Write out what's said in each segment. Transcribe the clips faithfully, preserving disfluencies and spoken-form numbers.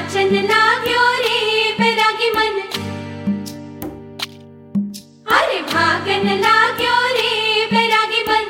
नाचन लाग्यो रे बैरागी मन, अरे भागन लाग्यो रे बैरागी मन।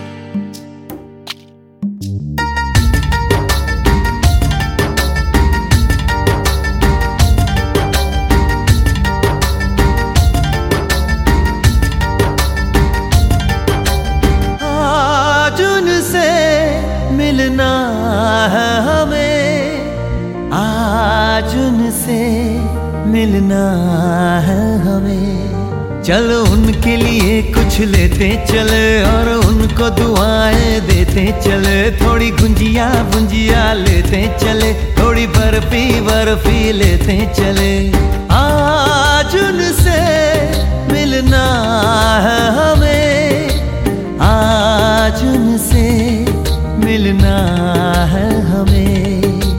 आज उनसे मिलना है हमें, आज उनसे मिलना है हमें। चलो उनके लिए कुछ लेते चले और उनको दुआएं देते चले। थोड़ी गुंजिया गुंजिया लेते चले, थोड़ी बर्फी बर्फी लेते चले। आज उनसे मिलना है हमें, आज उनसे मिलना है हमें।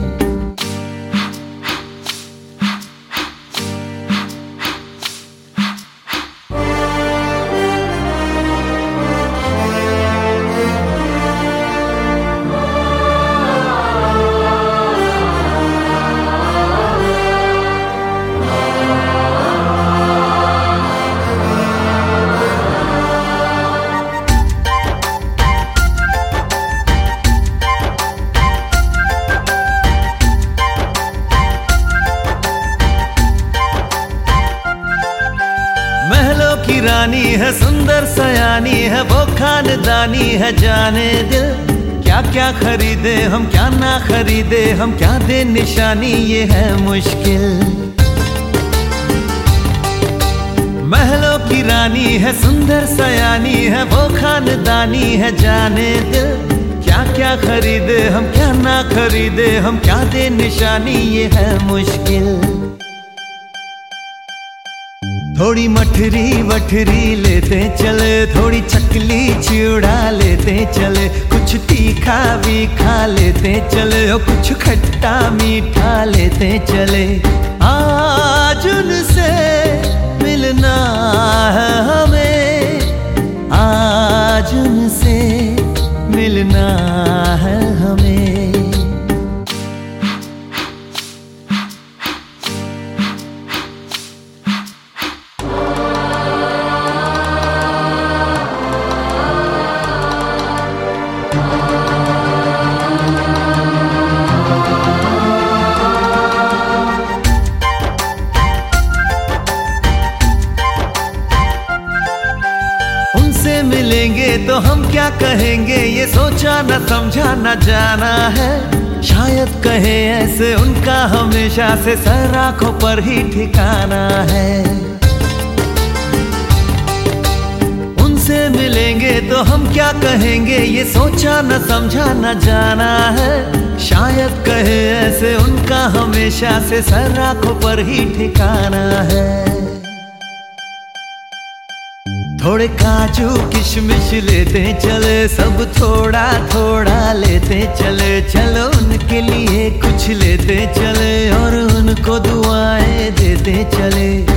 महलों की रानी है, सुंदर सयानी है, वो खानदानी है। जाने दिल क्या क्या खरीदे हम, क्या ना खरीदे हम, क्या दे निशानी, ये है मुश्किल। महलों की रानी है, सुंदर सयानी है, वो खानदानी है। जाने दिल क्या क्या खरीदे हम, क्या ना खरीदे हम, क्या दे निशानी, ये है मुश्किल। थोड़ी मठरी वठरी लेते चले, थोड़ी चकली चिड़ा लेते चले। कुछ तीखा भी खा लेते चले और कुछ खट्टा मीठा लेते चले। आज उनसे मिलना है हमें, आज उनसे मिलना है हमें। उनसे मिलेंगे तो हम क्या कहेंगे, ये सोचा न समझा न जाना है। शायद कहे ऐसे उनका हमेशा से सर आंखों पर ही ठिकाना है। उनसे मिलेंगे तो हम क्या कहेंगे, ये सोचा न समझा न जाना है। शायद कहे ऐसे उनका हमेशा से सर आंखों पर ही ठिकाना है। थोड़े काजू किशमिश लेते चले, सब थोड़ा थोड़ा लेते चले। चलो उनके लिए कुछ लेते चले और उनको दुआएं देते चले।